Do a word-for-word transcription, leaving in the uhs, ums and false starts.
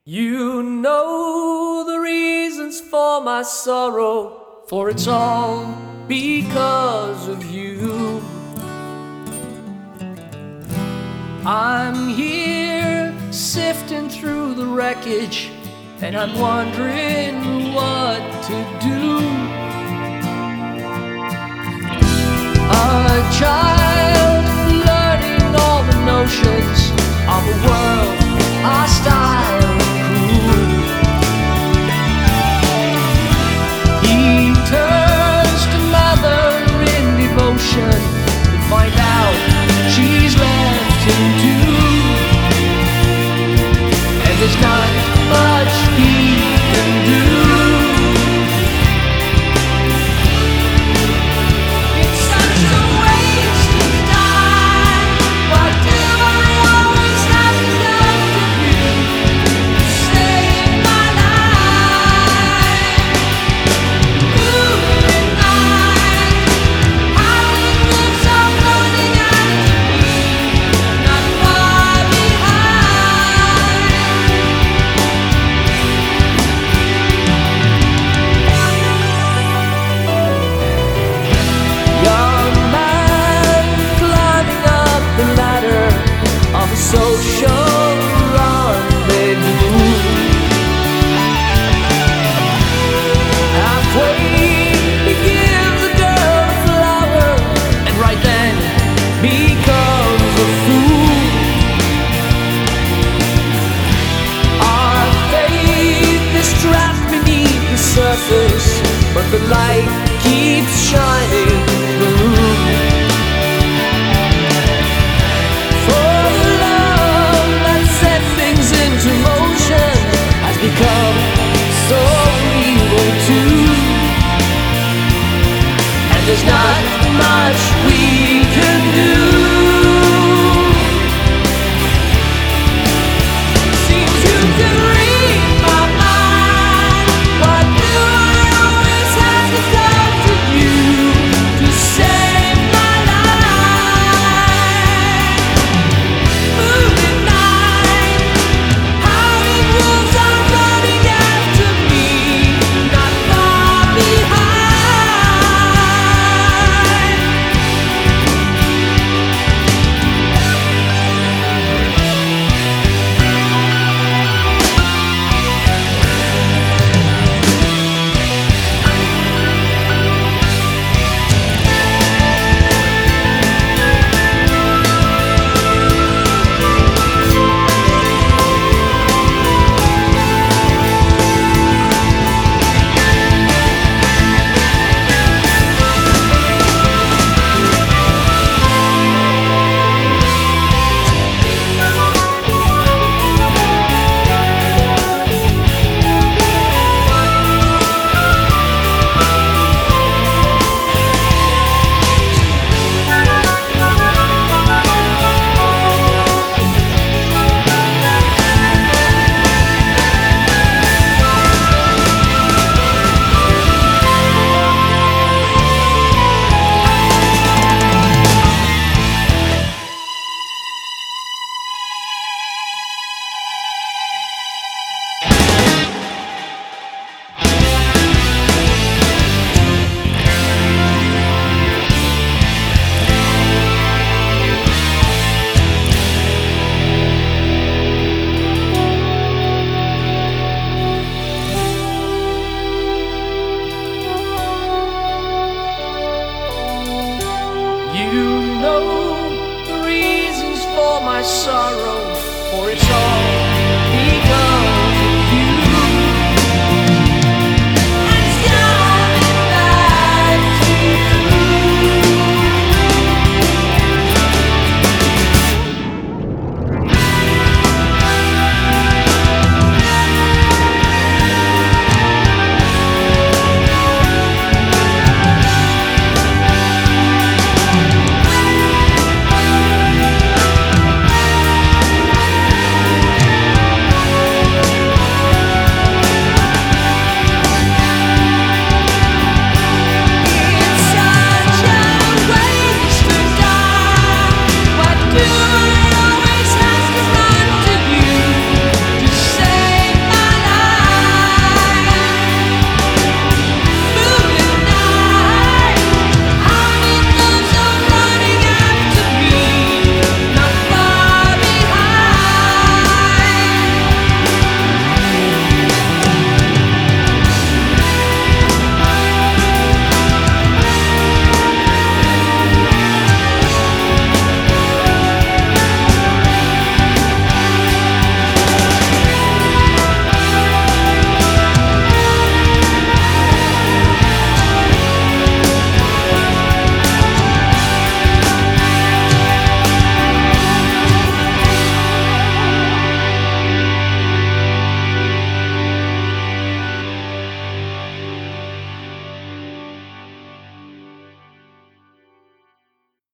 You know the reasons for my sorrow, for it's all because of you. I'm here sifting through the wreckage, and I'm wondering what to do. A child learning all the notions of a world hostile and cruel. He turns to mother in devotion to find out she's left him too. And there's not much he can do. Social rendezvous. Halfway he gives a girl a flower, and right then becomes a fool. Our faith is trapped beneath the surface, but the light keeps shining through. Because